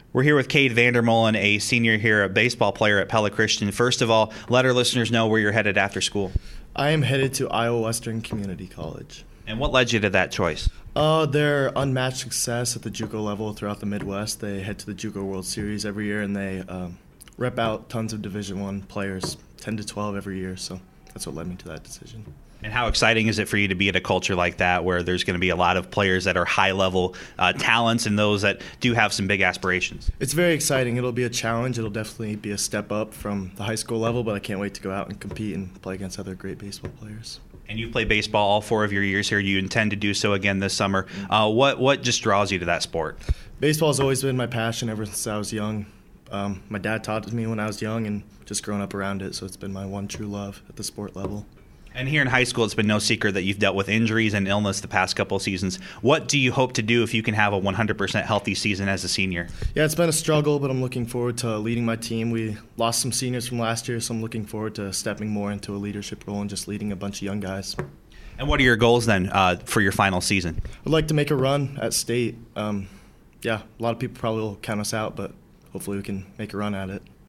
We're here with Cade Vandermolen, a senior here, a baseball player at Pella Christian. First of all, let our listeners know where you're headed after school. I am headed to Iowa Western Community College. And what led you to that choice? Their unmatched success at the JUCO level throughout the Midwest. They head to the JUCO World Series every year, and they rep out tons of Division I players, 10 to 12 every year. So that's what led me to that decision. And how exciting is it for you to be at a culture like that where there's going to be a lot of players that are high-level talents and those that do have some big aspirations? It's very exciting. It'll be a challenge. It'll definitely be a step up from the high school level, but I can't wait to go out and compete and play against other great baseball players. And you play baseball all 4 of your years here. You intend to do so again this summer. What just draws you to that sport? Baseball has always been my passion ever since I was young. My dad taught it to me when I was young and just growing up around it, so it's been my one true love at the sport level. And here in high school, it's been no secret that you've dealt with injuries and illness the past couple of seasons. What do you hope to do if you can have a 100% healthy season as a senior? Yeah, it's been a struggle, but I'm looking forward to leading my team. We lost some seniors from last year, so I'm looking forward to stepping more into a leadership role and just leading a bunch of young guys. And what are your goals then for your final season? I'd like to make a run at state. A lot of people probably will count us out, but hopefully we can make a run at it.